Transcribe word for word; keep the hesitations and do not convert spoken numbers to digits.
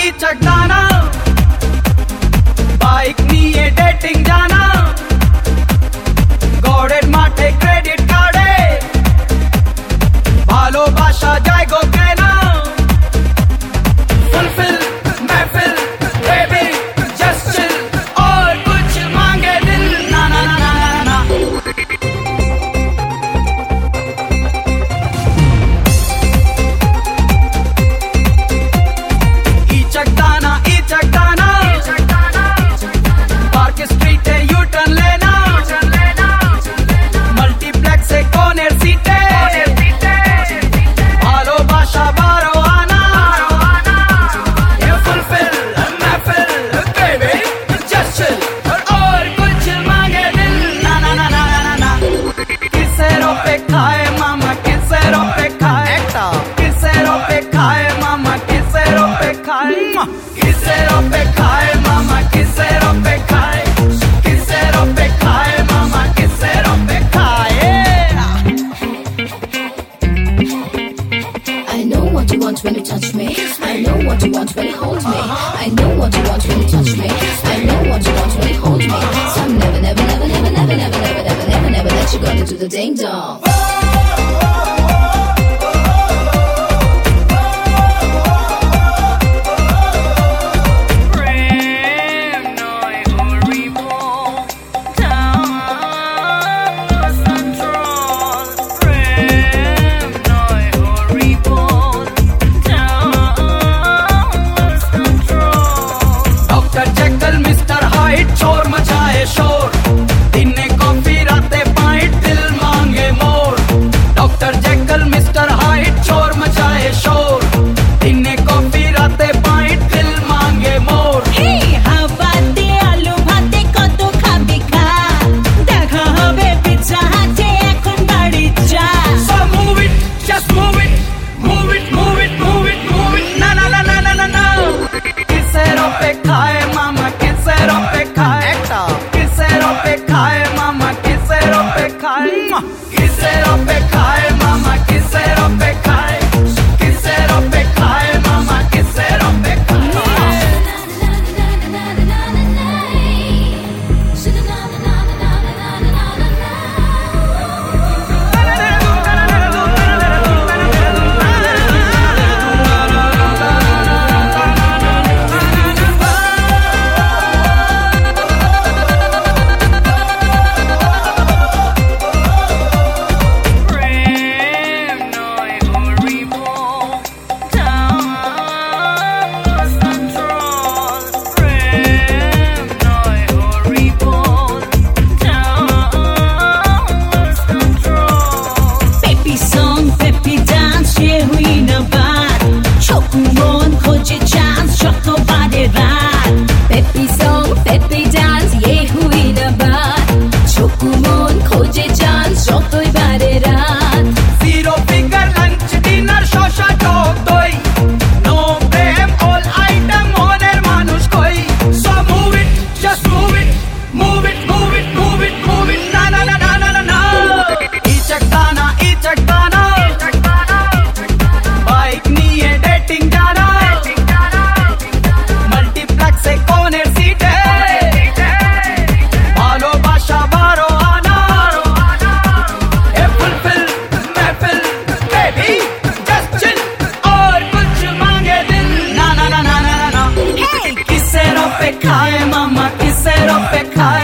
इचक दाना बाइक নিয়ে ডেটিং জানা গড়ের মাঠে ক্রেডিট কার্ডে ভালোবাসা যায় গো কেনা ফুলফিল महफिल बेबी जस्ट चिल और कुछ मांगे दिल ना ना ना ना ना इचक दाना इचक दाना पार्क स्ट्रीट है यू टर्न लेना मल्टीप्लेक्स से कॉर्नर सीटे भालोबाशा बारो आना ये फुलफिल महफिल बेबी जस्ट चिल और कुछ मांगे दिल ना ना ना ना ना ना किसे रोपे खाए मामा किसे रोपे खाए किसे रोपे खाए मामा किसे रोपे खाए किसे रोपे खाए मामा किसे रोपे खाए किसे रोपे खाए मामा किसे रोपे खाए I know what you want when you touch me. I know what you want when you hold me. I know what you want when you touch me. I know what you want when you hold me. So I'm never, never, never, never, never, never, never, never, never, never let you go into the ding dong. Mister Hyde शोर मचाए शोर दिन ने coffee रातें पाइट दिल मांगे more doctor Jekyll mister Hyde शोर मचाए शोर दिन ने कॉफी रातें पाइट दिल मांगे मोर Hey, হাওয়াতে আলু ভাতে কত খাবি খা দেখা হবে পিৎজা হাটে এখন বাড়ি যা So move it, just move it, move it, move it, move it, move it, na na na na na na na. किसे रोपे खाए मामा किसे रोपे खाए किसे रोपे खाए मामा किसे रोपे खाए किसे रोपे खाए मामा किसे रोपे खाए किसे रोपे खाए मामा किसे रोपे खाए Peppy song, peppy dance, ye hui na baat choku mon khoje chance chotto bade raat Peppy song, peppy dance, ye hui na baat choku mon khoje chance jottoi bare raat Zero finger lunch dinner shosha talk toy no prem all item honer manush koi So move it just move it move it move it move it move it na na na na na na na ichak dana ichak dana bike niye dating jana multiplex se corner seat Bhalobasha बारो आना ये fulfil महफिल baby just chill और कुछ मांगे दिल ना ना ना ना ना ना Hey, किसे रोपे खाए मामा किसे रोपे खाए